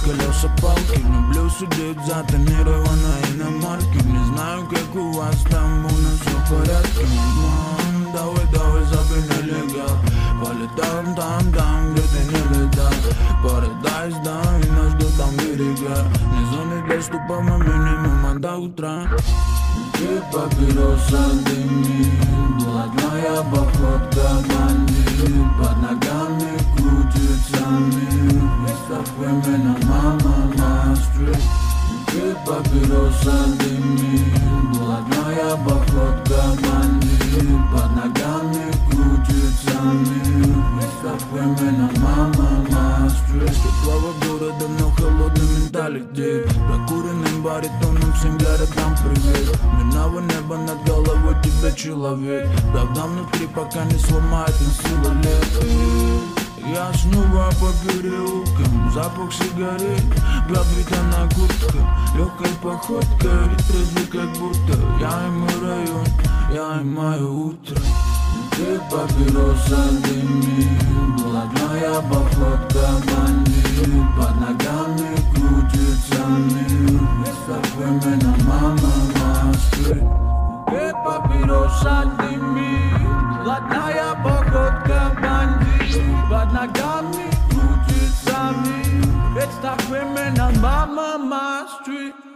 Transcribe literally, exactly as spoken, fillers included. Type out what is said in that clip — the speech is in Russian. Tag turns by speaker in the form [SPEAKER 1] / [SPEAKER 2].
[SPEAKER 1] колеса палки. Люблю сидеть за тонированной иномарки. Не знаю, как у вас там, у нас все в порядке. Мам, давай, давай, забей нелегал. Полетаем там, там, где ты не летал. Парадайз, да, и нас ждут там берега. Не зоны доступа, мы минимум до утра. И папироса дымит, блатная походка бандит. Под ногами крутится мир, и так времена мама мастрит. И папироса дымит, блатная походка бандит. Под ногами крутится мир, и так времена мама мастрит. Слава города, но холодный менталитет. Прокуренным баритоном всем городам привет. Минало небо над головой тебя человек. Правда внутри пока не сломает сила лет. Я снова по переулкам, запах сигарет, пропитана куртка, легкой походкой, трезвый как будто. Я и мой район, я и мое утро. Ты папироса дымит, блатная походка бандит. Под ногами крутится мир, и так времена мама мастрит. Ты папироса дымит, блатная походка бандит. Под ногами крутится мир, и так времена мама мастрит.